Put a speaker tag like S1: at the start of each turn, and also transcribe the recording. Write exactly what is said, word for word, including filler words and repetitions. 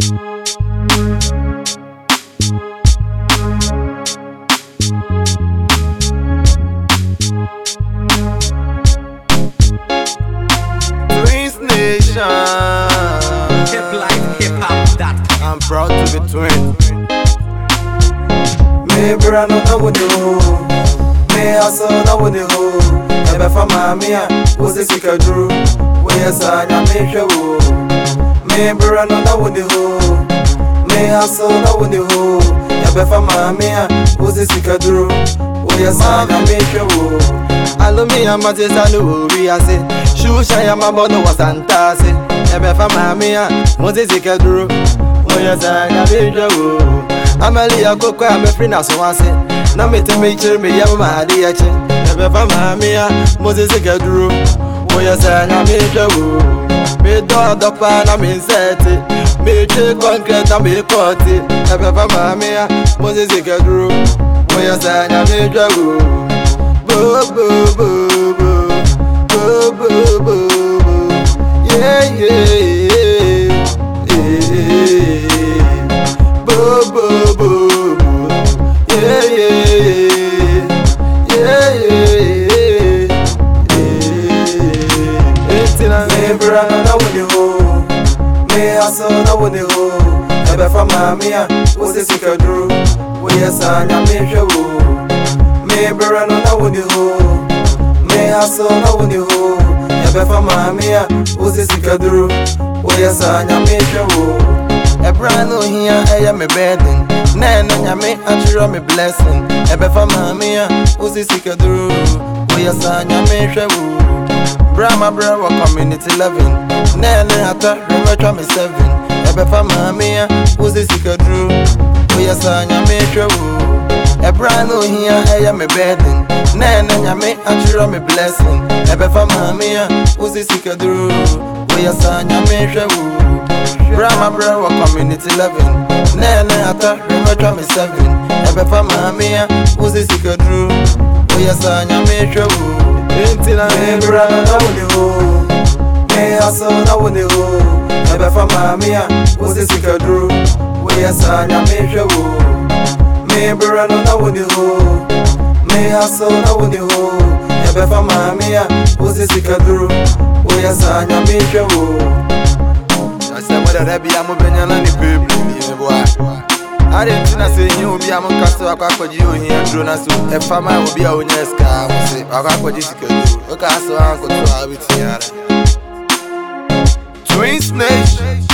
S1: Twins Nation.
S2: Hip life, hip hop dot com.
S1: I'm proud to be twin.
S3: Me brano na wudi ho, me aso na wudi ho. Ebe fa mamia, uzi sika dru. We asa nya me hwe wo. Me brano na wudi ho, me aso na wudi ho. Ebe fa mamia, uzi sika dru. We asa nya me hwe wo.
S1: Alumi ya matisa no we ase. Shusha ya mabono wasantase. Ebe fa mamia, mozi sika dru. We asa nya me hwe wo. Amali akoko ame free na so wase. Na me te me chire me yam ma ade ya che. Ebe fa mamia, Moses Gadru. Oya sa na me hwe. Me do do pa na me sete. Me che concrete na me kote. Ebe fa mamia, Moses Gadru. Oya sa na me hwe. Bo bo bo bo. Bo bo bo bo. Yeah yeah. Bo bo bo bo, yeah yeah yeah yeah yeah. Etina
S3: Me brano na wudi ho, me aso na wudi ho. Ebe fa mamia, uzi sika dru. We asa nya me hwe wo. Me brano na wudi ho, me aso na wudi ho. Ebe fa mamia, uzi sika dru. We asa nya me hwe wo.
S1: Ebra no here, I am a burden. Nana nyame achiro me blessing. Ebe fa mamia, uzi sika dru. We asa nyame hwe wo. Brahma Bravo community loving. Nana ata remember me seven. Ebe fa mamia, uzi sika dru. We asa nyame hwe wo. Ebra no here, I am a burden. Nana nyame achiro me blessing. Ebe fa mamia, uzi sika dru. We asa nyame hwe wo. Brahma Bravo community loving. Nana ata remember me seven. Ebe fa mamia, uzi sika dru. We asa nyame hwe wo. Entina
S3: Me brano na wudi ho, me aso na wudi ho. Ebe fa mamia, uzi sika dru. We asa nya me hwe wo. Me brano na wudi ho, me aso na wudi ho. Ebe fa mamia, uzi sika dru. We asa nya me hwe wo.
S1: I said whether that be a mobile and the people, boy. I didn't say you be a castle, I got you here, Jonas. A farmer will be a honest car. I got what you could do. Okay, so I'm going to have it here. Twins Nation.